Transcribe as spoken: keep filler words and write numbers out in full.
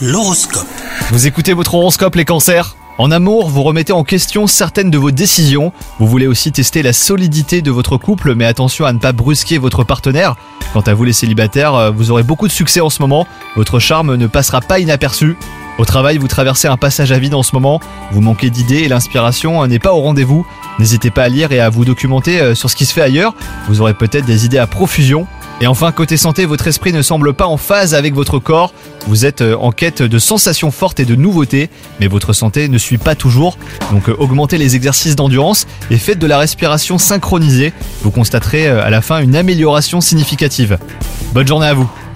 L'horoscope. Vous écoutez votre horoscope les cancers ? En amour, vous remettez en question certaines de vos décisions. Vous voulez aussi tester la solidité de votre couple, mais attention à ne pas brusquer votre partenaire. Quant à vous les célibataires, vous aurez beaucoup de succès en ce moment. Votre charme ne passera pas inaperçu. Au travail, vous traversez un passage à vide en ce moment. Vous manquez d'idées et l'inspiration n'est pas au rendez-vous. N'hésitez pas à lire et à vous documenter sur ce qui se fait ailleurs. Vous aurez peut-être des idées à profusion. Et enfin, côté santé, votre esprit ne semble pas en phase avec votre corps. Vous êtes en quête de sensations fortes et de nouveautés, mais votre santé ne suit pas toujours. Donc augmentez les exercices d'endurance et faites de la respiration synchronisée. Vous constaterez à la fin une amélioration significative. Bonne journée à vous.